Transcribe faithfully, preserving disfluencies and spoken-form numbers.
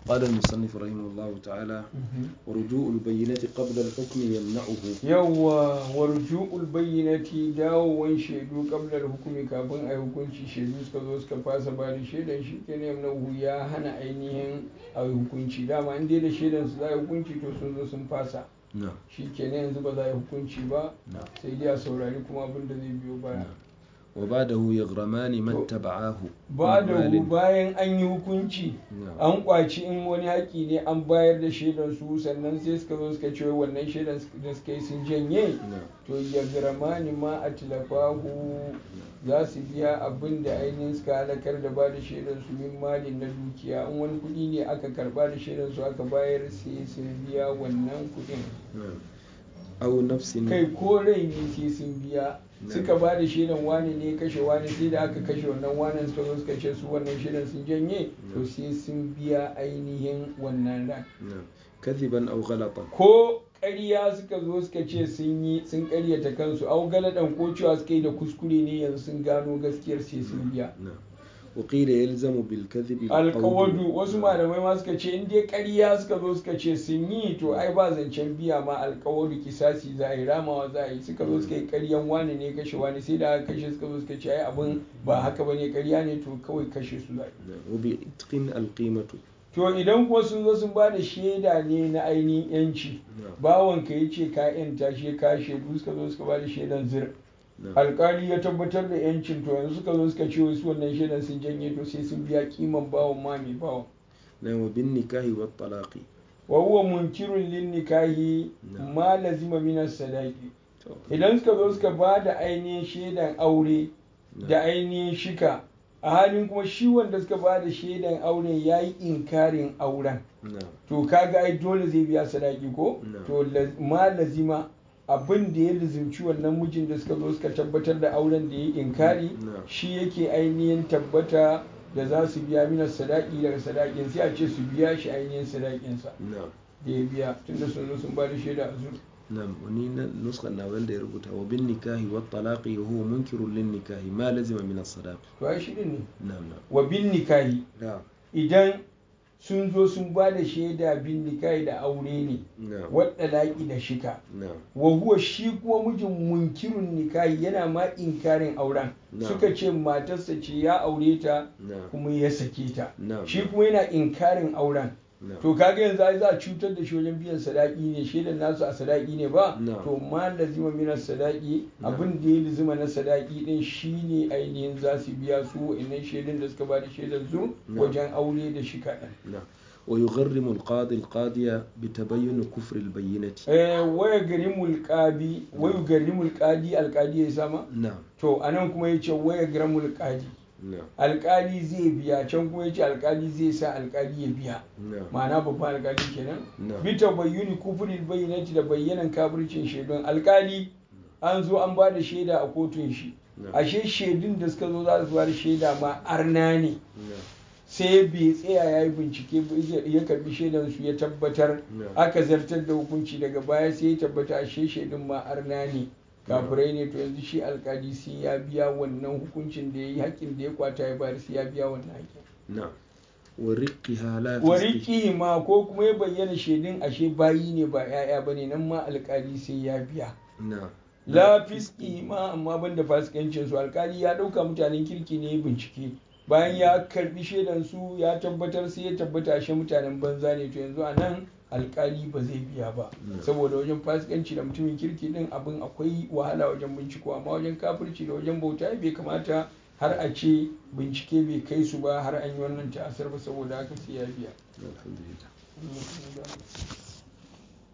قال المصنف رحمه الله تعالى ورجوع البينة قبل الحكم يمنعه yawwa warju'ul bayyinati dawowan shaidu qabla al-hukmi kafin ai hukunci shaidu suka zo suka fasa ba da shaidan shi kenan yamnahu ya hana ainihin ai hukunci dama in dai da shaidan su za a hukunci to sun zo sun fasa shi kenan yanzu ba za a yi hukunci ba sai dai a saurari kuma abin da zai biyo baya وبعده يغرمان من تبعاه بعده bayan an yi hukunci an kwaci in wani haƙi ne an bayar da shaidan su sannan sai suka zo suka ce wannan shaidan da suka yi sun janye to yagramani ma atlafahu za su biya abin da ainihin suka halakar da ba da shaidan su min malin na dukiya in wani kuɗi ne aka karba da shaidan su aka bayar sai sun biya wannan kuɗin au nafsin kai ko rai ne sai sun biya suka ba da shaidan wani ne kashe wani sai da aka kashe wannan wani suka zo suka ce su wannan shaidan sun janye to sai sun biya ainihin wannan ran kadhiban aw ghalatan ko ƙarya suka zo suka ce sun yi sun ƙaryata kansu au galadan ko cewa suka yi da kuskure ne yanzu sun gano gaskiyar sai sun biya وقيل يلزم بالكذب alƙawadu wasu malamai ma suka ce in dai ƙarya suka zo suka ce sun yi to ai ba zancen biya ma alƙawadu kisasi za a yi ramawa za a yi suka zo suka yi ƙaryan wani ne kashe wani sai da aka kashe suka zo suka ce ai abin ba haka ba ne ƙarya ne to kawai kashe su za a yi وبإتقن القيمة to idan kuwa sun zo sun ba da shaida ne na ainihin yanci bawan ka ya ce ka yanta shi ka shaidu suka zo suka ba da shaidan zir alkali ya tabbatar da yancin to yanzu suka zo suka ce wasu wannan shaidan sun janye to sai sun biya kiman bawan ma mai bawan na wa bin nikahi wa talaqi wa huwa munkirun lin nikahi ma lazima min as-sadaqi idan suka zo suka ba da ainihin shaidan aure da ainihin shika a halin kuma shi wanda suka ba da shaidan auren ya yi inkarin auren to kaga ai dole zai biya sadaki ko to ma lazima abin da ya lizimci wannan mijin da suka zo suka tabbatar da auren da ya yi inkari shi yake ainihin tabbata da za su biya mina sadaki daga sadakin sai a ce su biya shi ainihin sadakinsa da ya biya tunda sun zo sun ba da shaida a zuwa نعم وني نسخة ناول ده يربطها وبالنكاح والطلاق وهو منكر للنكاح ما لزم من الصداق. فايش إني؟ نعم نعم. وبالنكاح. نعم. إذا sun zo sun ba da shaida bin nikahi da aure ne wadda laƙi da shika wa huwa shi kuma mijin munkirun nikahi yana ma inkarin auren suka ce matarsa ce ya aure ta kuma ya sake ta shi kuma yana inkarin auren to kaga yanzu ai za a cutar da shi wajen biyan sadaki ne shaidan nasu a sadaki ne ba to ma lazima minas sadaki abin da ya lazima na sadaki din shine ainihin za su biya su wa'annan shaidan da suka ba da shaidan su wajen aure da shi kaɗan ويغرم القاضي القاضية بتبين كفر البينة. إيه ويغرم القاضي ويغرم القاضي القاضي يسمى. نعم. تو أنا كم يجي ويغرم القاضي. alkali zai biya can kuma yace alkali zai sa alkali ya biya ma'ana babban alkali kenan bita bayyuni kufril bayyinati da bayyanan kafircin shaidun alkali an zo an ba da shaida a kotun shi ashe shaidun da suka zo za su ba da shaida ma arna ne sai bai tsaya ya yi bincike ya karbi shaidan su ya tabbatar aka zartar da hukunci daga baya sai ya tabbata ashe shaidun ma arna ne kafirai ne to yanzu shi alkali sai ya biya wannan hukuncin da ya yi haƙƙin da ya kwata ya bayar sai ya biya wannan haƙƙin wariki ma ko kuma ya bayyana shaidun ashe bayi ne ba ya'ya bane nan ma alkali sai ya biya la fiski ma amma banda fasikancin su alkali ya ɗauka mutanen kirki ne bincike bayan ya karbi shaidan su ya tabbatar sai ya tabbata ashe mutanen banza ne to yanzu a nan alkali ba zai biya ba saboda wajen fasikanci da mutumin kirki din abin akwai wahala wajen binciko amma wajen kafirci da wajen bauta bai kamata har a ce bincike bai kai su ba har an yi wannan ta'asar ba saboda haka sai ya biya.